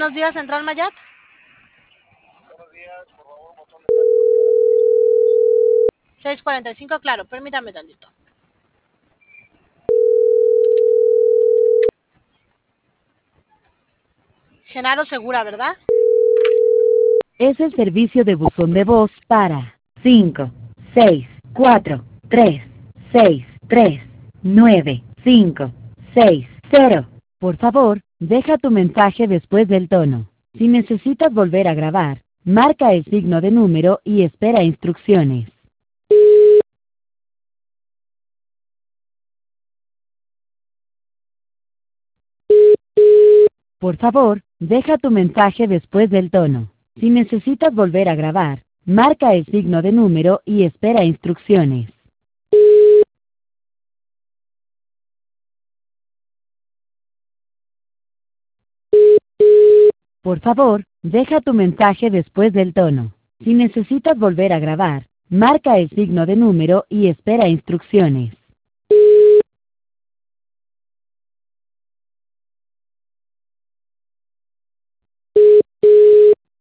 buenos días, Central Mayat. Buenos días, por favor, botón de 6:45, claro, permítame tantito. Genaro Segura, ¿verdad? Es el servicio de buzón de voz para 5, 6, 4, 3, 6, 3, 9, 5, 6, 0. Por favor, deja tu mensaje después del tono. Si necesitas volver a grabar, marca el signo de número y espera instrucciones. Por favor, deja tu mensaje después del tono. Si necesitas volver a grabar, marca el signo de número y espera instrucciones. Por favor, deja tu mensaje después del tono. Si necesitas volver a grabar, marca el signo de número y espera instrucciones.